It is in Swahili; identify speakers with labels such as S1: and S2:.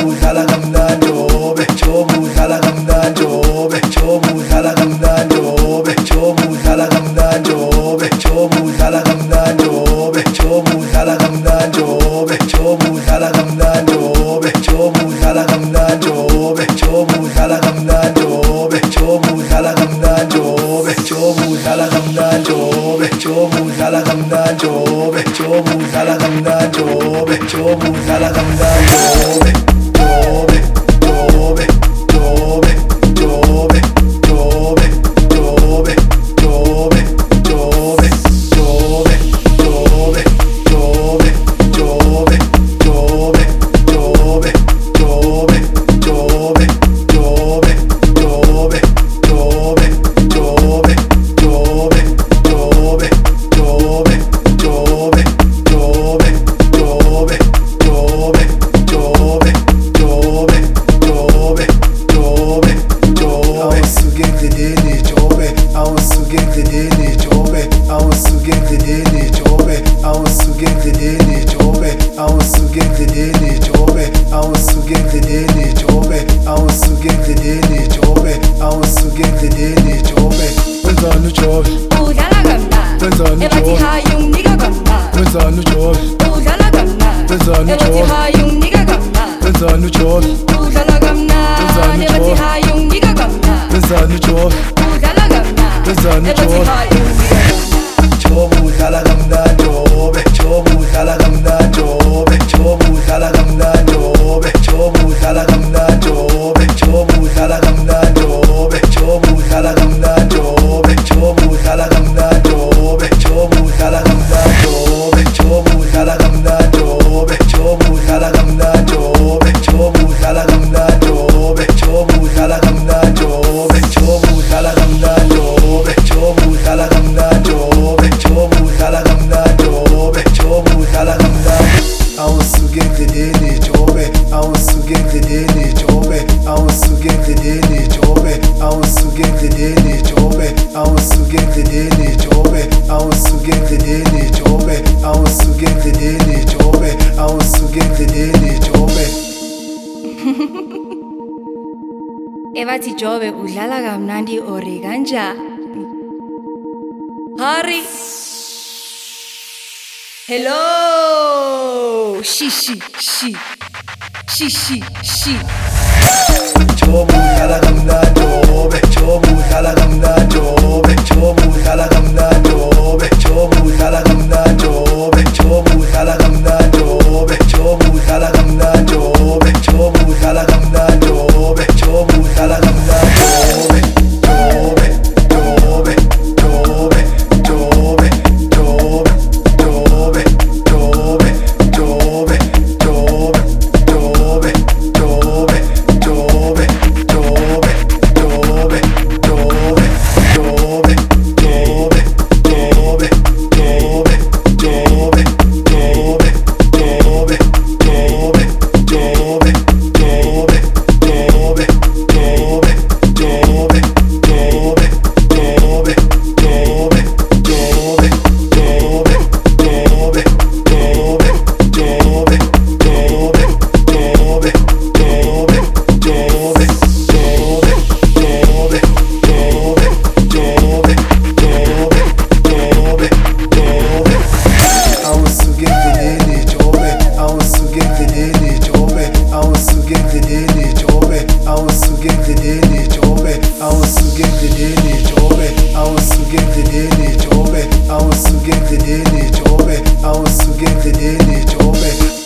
S1: udlala kamnandi obe Jobe udlala kamnandi obe Jobe udlala kamnandi obe Jobe udlala kamnandi obe Jobe udlala kamnandi obe Jobe udlala kamnandi obe Jobe udlala kamnandi obe Jobe udlala kamnandi obe Jobe udlala kamnandi obe Jobe udlala kamnandi obe Jobe udlala kamnandi obe Jobe udlala kamnandi obe Jobe udlala kamnandi obe Jobe udlala kamnandi obe
S2: Ebathi Jobe udlala kamnandi ore kanjani? Hari. Hello. Shishi.
S1: Jobe udlala kamnandi obe Jobe udlala kamnandi obe Jobe udlala kamnandi obe Jobe udlala kamnandi obe Jobe udlala kamnandi obe Jobe udlala kamnandi obe Jobe udlala kamnandi obe Jobe udlala kamnandi obe I was to get the daily Jobe